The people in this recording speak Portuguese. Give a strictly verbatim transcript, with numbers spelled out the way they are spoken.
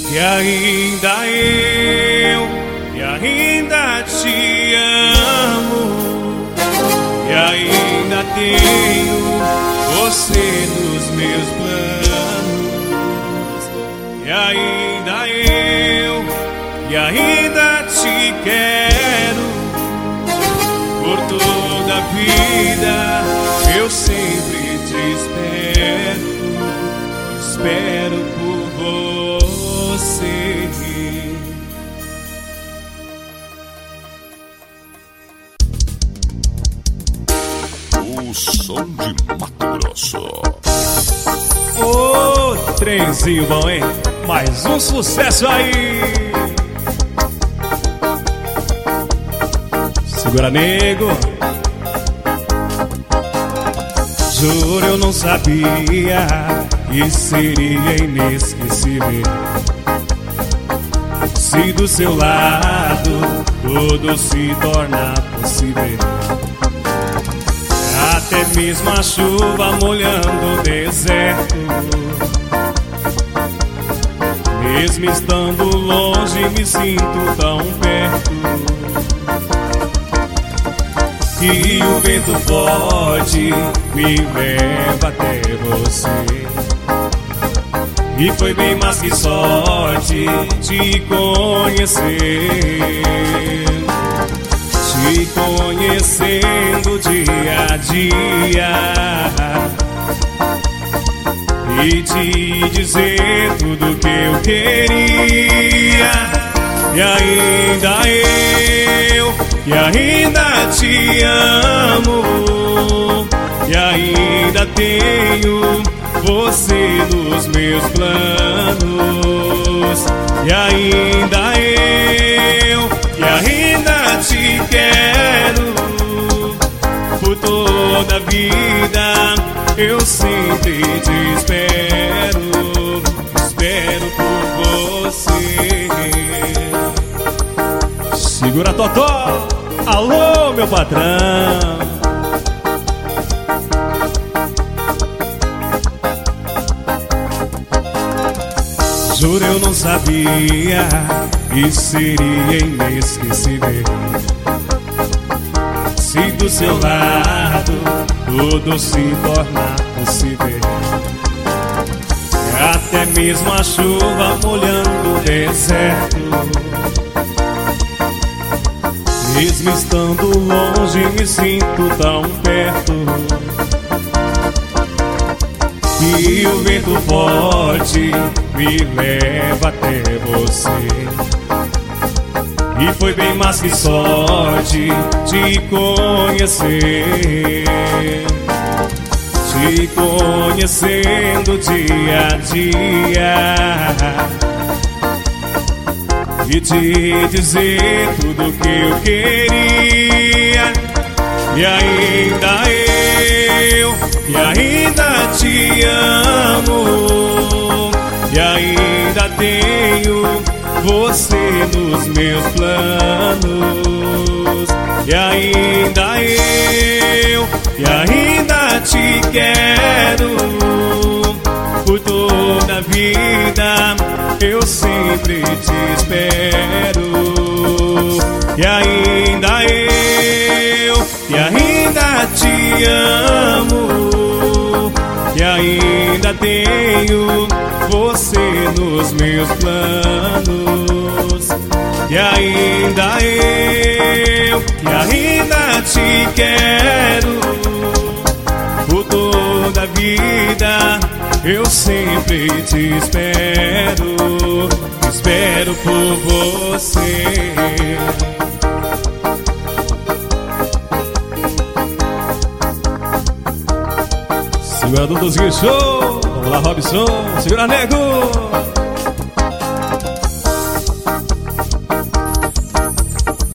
E ainda eu, e ainda te amo, e ainda tenho você nos meus planos. E ainda eu, e ainda te quero, por toda a vida eu sempre te espero, espero por você. O som de Mato Grosso. Ô, trenzinho bom, hein? Mais um sucesso aí. Segura, nego. Juro, eu não sabia que seria inesquecível. Se do seu lado tudo se torna possível, até mesmo a chuva molhando o deserto, mesmo estando longe me sinto tão perto. E o vento forte me leva até você. E foi bem mais que sorte te conhecer, te conhecendo dia a dia, e te dizer tudo que eu queria. E ainda eu, e ainda te amo, e ainda tenho você nos meus planos. E ainda eu, e ainda te quero, por toda a vida eu sempre te espero, espero por você. Segura, Totó! Alô, meu patrão! Juro, eu não sabia que seria inesquecível. Se do seu lado tudo se torna possível, até mesmo a chuva molhando o deserto, mesmo estando longe me sinto tão perto. E o vento forte me leva até você. E foi bem mais que sorte te conhecer, te conhecendo dia a dia, e te dizer tudo que eu queria. E ainda eu, e ainda te amo, e ainda tenho você nos meus planos. E ainda eu, e ainda te quero, por toda a vida eu sempre te espero. E ainda eu, e ainda te amo, e ainda tenho você nos meus planos. E ainda eu, e ainda te quero, por toda a vida eu sempre te espero, espero por você. Segura, Duduzinho Show. Vamos lá, Robson. Segura, nego.